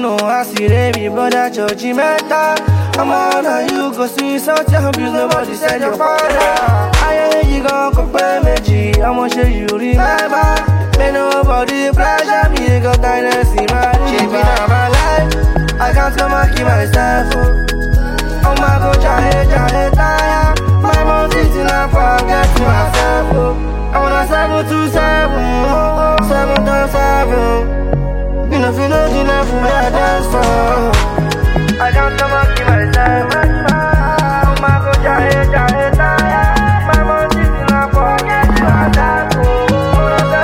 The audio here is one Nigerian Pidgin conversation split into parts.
know I see baby, but that church mental. I'm on how you go see such a abuse, nobody said your father. I ain't you gon' compare me, G. I'ma show you remember. May nobody pressure me, you got kindness in my life. My life, I can't come and keep myself. Oh my God, tire. My mom sitting and forget myself. I wanna 727, 7 times 7. You know, if you know the level where I dance for, I can't come and keep myself. Oh my God, tire. My mom sitting and forget myself. I wanna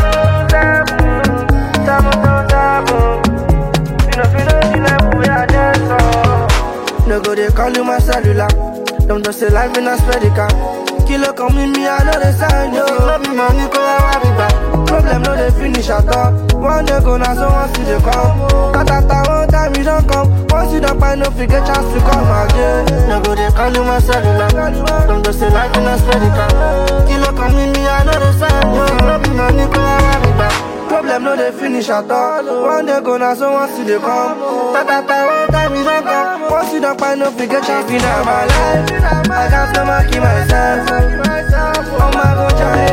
7 times 7. You know, if you know the level where I dance for. No go, they call you my cellular. Them just say life in a spedica. Kilo come with me, I know they sign yo. No be money, cause I be back. Problem no they finish at all. One day go now, so once you they come. Katata one time you don't come. Once you don't find no forget chance to come again. No go they call you my cellular. Them just say life in a spedica. Kilo come with me, I know they sign yo. No be money, cause I be back. Problem no they finish at all. One day go now, so once you they come. Katata one time you don't come. Once you don't find no forget chance in my life. I can't come and keep myself. Oh my God,